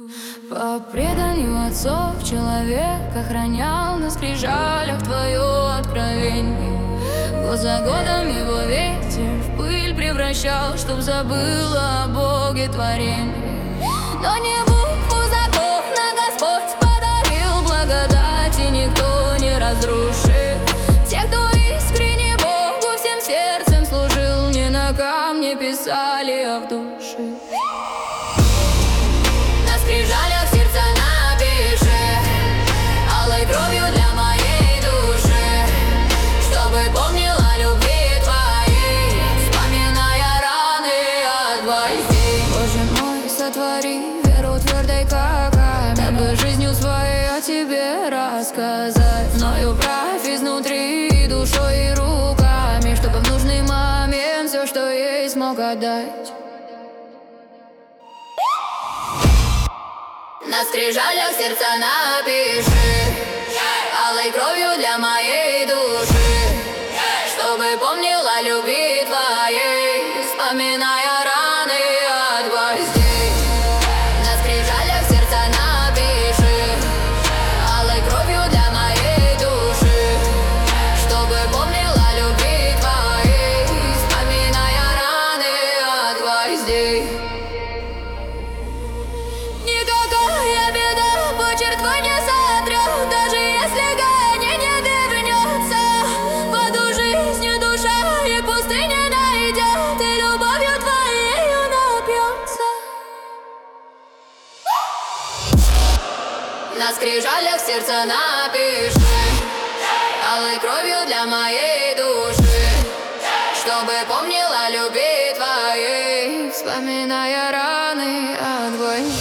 По преданию отцов человек охранял на скрижалях твое откровение. Год за годом его ветер в пыль превращал, чтоб забыла о Боге творения. Но не букву закона Господь подарил, благодати никто не разрушит. Те, кто искренне Богу всем сердцем служил, не на камне писали, а в душе. На скрижалях сердца напиши алой кровью для моей души, чтобы помнила любви твоей, вспоминая раны от гвоздей. Боже мой, сотвори веру твердой, как камень, дабы жизнью своей о тебе рассказать. Мною правь изнутри, душой и руками, чтобы в нужный момент все, что есть, мог отдать. На скрижалях сердца напиши алой кровью для моей души, чтобы помнила любви твоей, вспоминая раны от гвоздей. На скрижалях сердца напиши алой кровью для моей души, чтобы помнила любви твоей, вспоминая раны от гвоздей. Никакая беда почерк не сотрет, даже если гонение вернется. В аду жизнью душа и пустыня найдет, и любовью твоею напьется. На скрижалях сердца напиши алой кровью для моей души, чтобы помнила любви твоей, вспоминая раны от гвоздей.